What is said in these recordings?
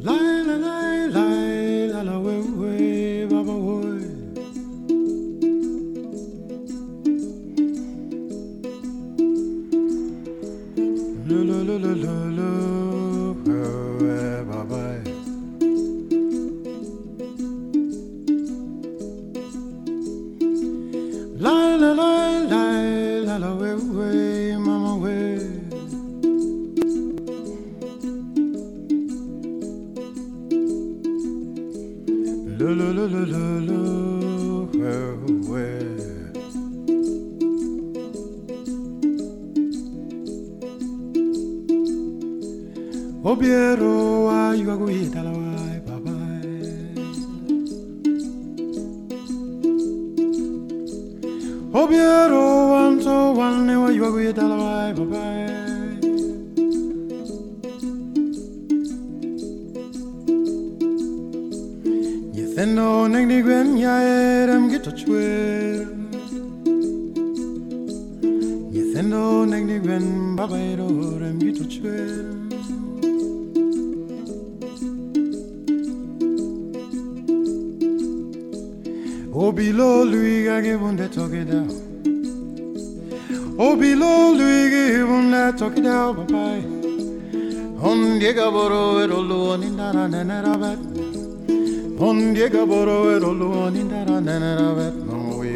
La la la la la la we baba we. La la la la la la we baba. La la la la la la we mama we. La la la la la la we. Obiero ayu aguita la wai baba. Obiero wanto wane wa ayu aguita la wai baba. Yetheno nengni gwen ya erem gito chwer. Yetheno nengni gwen baba ero rem gito chwer. Obilo lui gage bunde tokida. Obilo lui gage bunde tokida bye. Ondiega boro erolo nindara nenera bet. Ondiega boro erolo nindara nenera bet. Noe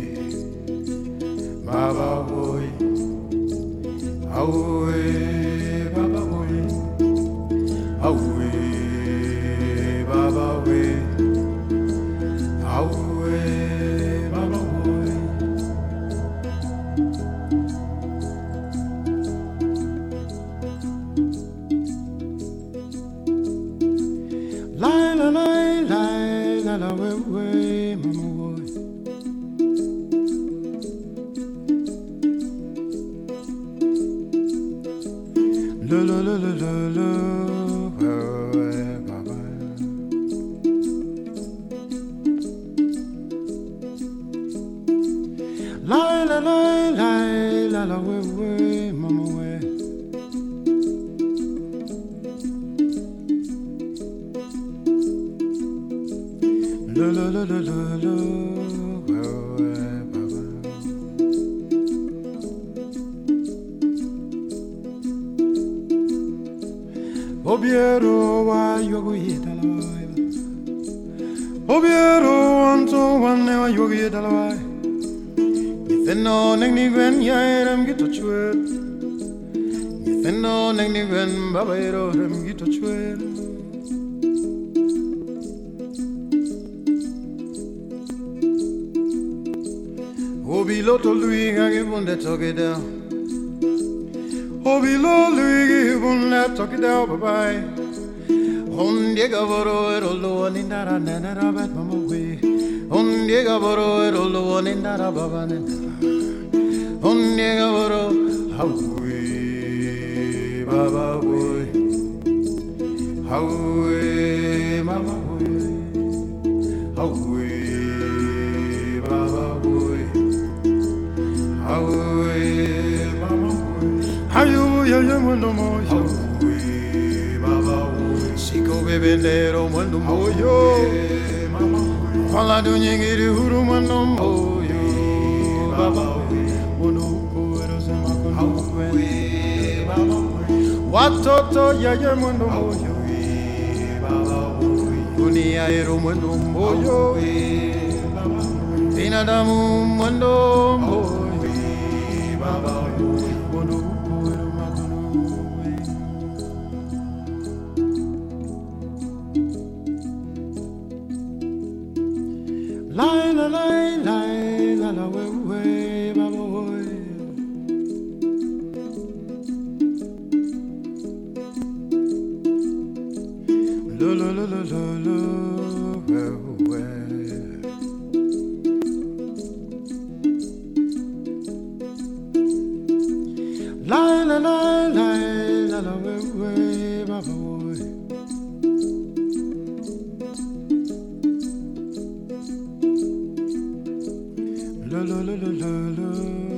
baba boy. Awe baba boy. Awe baba boy. Awe baba boy. La la la la la la we mama boy. La la la la la la baba. La la la la la la we mama we. La la la la la la baba. Obiero wa yoguita la wai. Obiero wanto wane wa yoguita la wai. Yetheno nengni gwen ya erem gito chwer. Yetheno nengni gwen baba ero rem gito chwer. Obiloto lui gage bunde tokida. Obilo lui gage bunde tokida bye bye. Ondiega boro erolo nindara nenera bet mama we. Ondiega boro erolo nindara baba nenera. Ondiega boro hawe baba boy. Hawe mama boy. Hawe baba boy. Hawe mama boy. Hayo ya ya mundo moyo. Hawe baba boy. Siko bebendero mundo moyo. Mama boy. Fala do nyingiri huru mundo moyo. Baba boy. Watoto ya ya mundo moyo. Dunia ero mundo moyo. Binadamu mundo moyo. La la la la la la we baba boy. La la la la la la we. La la la la la la we baba boy. La la la la la la.